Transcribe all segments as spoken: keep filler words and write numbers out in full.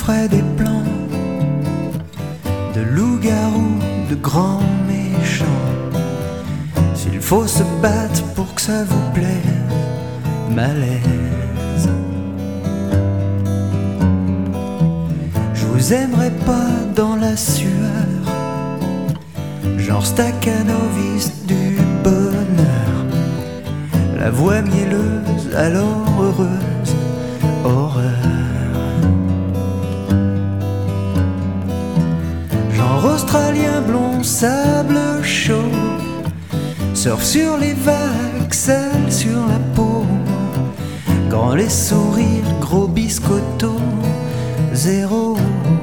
ferai des plans de loup-garou, de grands méchants. S'il faut se battre pour que ça vous plaise, malaise. Je vous aimerai pas dans la sueur, genre Stakhanovis du bonheur. La voix mielleuse, alors heureuse, horreur. Genre australien blond, sable chaud, surfe sur les vagues, sale sur la peau. Grand les sourires, gros biscotto, zéro.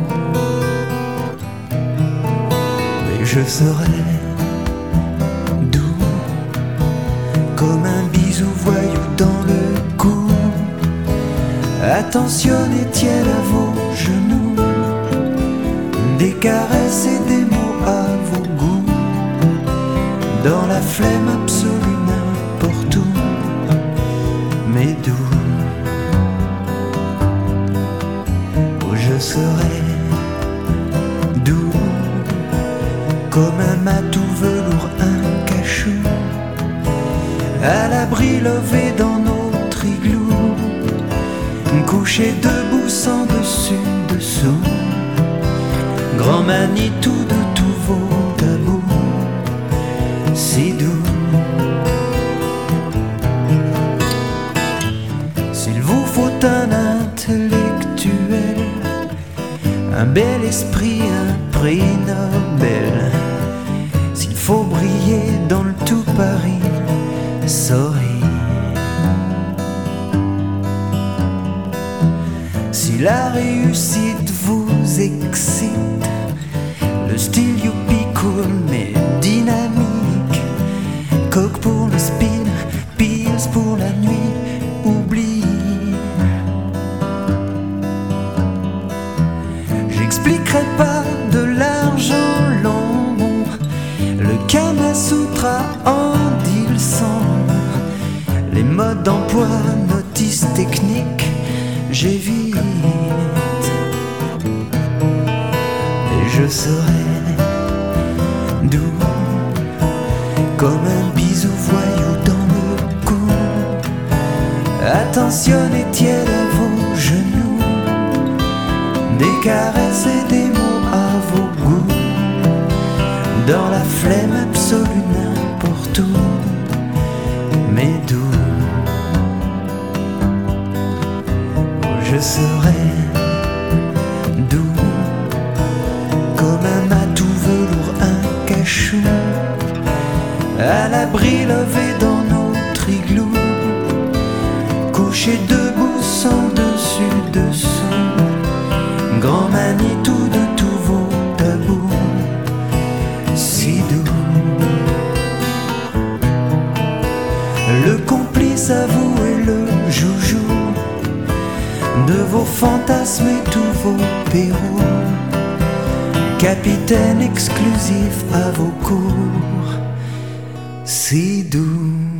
Mais je serai doux comme un bisou voyou dans le cou. Attentionnez tiède à vos genoux, des caresses et des mots à vos goûts. Dans la flemme absolue n'importe où, mais doux. Où je serai doux comme un matou velours, un cachou, à l'abri levé dans notre igloo, couché debout sans dessus dessous. Grand Manitou de tous vos tabous, si doux. S'il vous faut un intellectuel, un bel esprit, un prix Nobel, s'il faut briller dans le tout Paris, sorry. Si la réussite vous excite, le style youpi cool mais dynamique, coke pour le speed, pills pour la nuit, oublie. J'expliquerai pas de l'argent long, le Kama Sutra en dit le sang, les modes d'emploi, notices techniques, j'évite. Et je serai doux comme un bisou voyou dans le cou. Attentionnez tiède à vos genoux, des caresses et des mots à vos goûts. Dans la flemme absolue n'importe où, mais doux. Je serai doux comme un matou velours, un cachou, à l'abri levé dans notre igloo, couché debout sans dessus dessous. Grand Manitou de tous vos tabous, si doux. Le complice à vous et le joujou de vos fantasmes et tous vos pérous, capitaine exclusif à vos cours, si doux.